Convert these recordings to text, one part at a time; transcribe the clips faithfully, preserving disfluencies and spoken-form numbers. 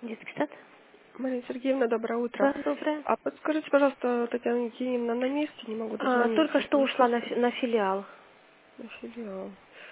Детский сад? Мария Сергеевна, доброе утро. Да, доброе. А подскажите, пожалуйста, Татьяна Евгеньевна на месте, не могу А, дозвониться. только что ушла на, фи- на филиал. На филиал.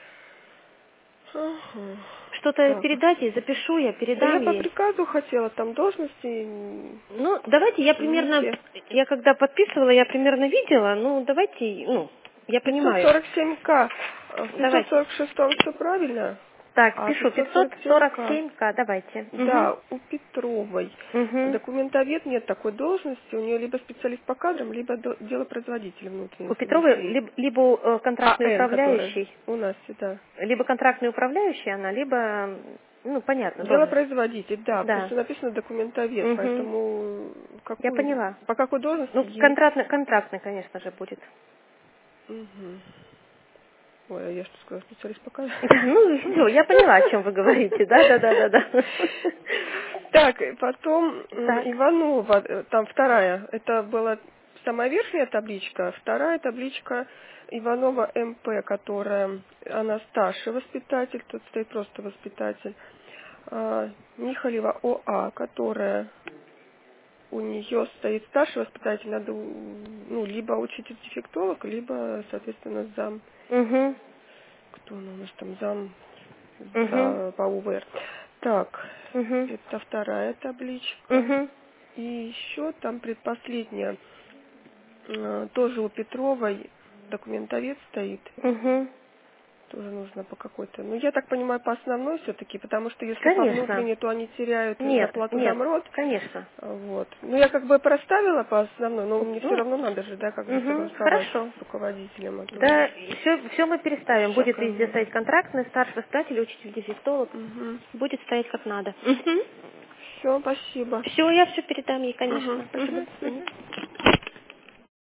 Ага. Что-то Так. передать ей, запишу я, Да я передам по ей. приказу хотела, там должности м, Ну, давайте, я не примерно, те. я когда подписывала, я примерно видела, ну, давайте, ну, я понимаю. пятьсот сорок семь ка. В пятьсот Давайте. сорок шесть все правильно, Так, а пишу, пятьсот пятьсот сорок семь сорок ка. семь к, давайте. Угу. Да, у Петровой. Угу. Документовед нет такой должности, у нее либо специалист по кадрам, либо до- делопроизводитель внутренних У Петровой совмещений. либо, либо э, А контрактный Н, который управляющий, у нас всегда. либо контрактный управляющий она, либо, ну, понятно, должность. Делопроизводитель, да, потому Да. что написано документовед, Угу. поэтому Я какую, поняла. по какой должности Ну, ей... контрактный, контрактный, конечно же, будет. Мгм. Ой, а я что сказала, специалист по кадрам? Да, ну, все, я поняла, о чем вы говорите. Да, да, да, да, да. Так, и потом м, Так. Иванова, э, там вторая, это была самая верхняя табличка, вторая табличка Иванова эм пэ, которая, она старший воспитатель, тут стоит просто воспитатель. А, Михалева о а, которая у нее стоит старший воспитатель, надо, у- ну, либо учитель-дефектолог, либо, соответственно, зам, Угу. кто она у нас там, зам Угу. за, по у вэ эр. Так, Угу. это вторая табличка. Угу. И еще там предпоследняя, э, тоже у Петровой документовед стоит. Угу. Тоже нужно по какой-то. Ну, я так понимаю, по основной все-таки, потому что если по Конечно. внутренней, то они теряют Нет, зарплату нет, замрот. конечно. Вот. Ну, я как бы проставила по основной, но мне все Ну, равно надо же, да, как бы угу. согласовать Хорошо. с руководителем, а то Да, все, все мы переставим. ща Будет везде кому. стоять контрактный, старший воспитатель, учитель, дефектолог. Угу. Будет стоять как надо. Угу. Все, спасибо. Все, я все передам ей, Угу. конечно. Спасибо, Угу. до свидания. Угу.